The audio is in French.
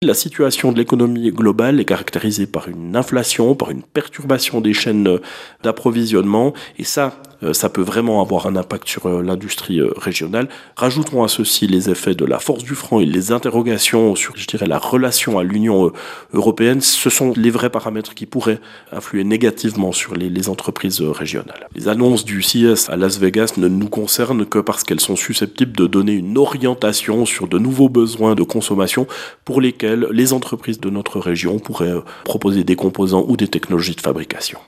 La situation de l'économie globale est caractérisée par une inflation, par une perturbation des chaînes d'approvisionnement, et ça peut vraiment avoir un impact sur l'industrie régionale. Rajoutons à ceci les effets de la force du franc et les interrogations sur, je dirais, la relation à l'Union européenne. Ce sont les vrais paramètres qui pourraient influer négativement sur les entreprises régionales. Les annonces du CES à Las Vegas ne nous concernent que parce qu'elles sont susceptibles de donner une orientation sur de nouveaux besoins de consommation pour lesquels les entreprises de notre région pourraient proposer des composants ou des technologies de fabrication.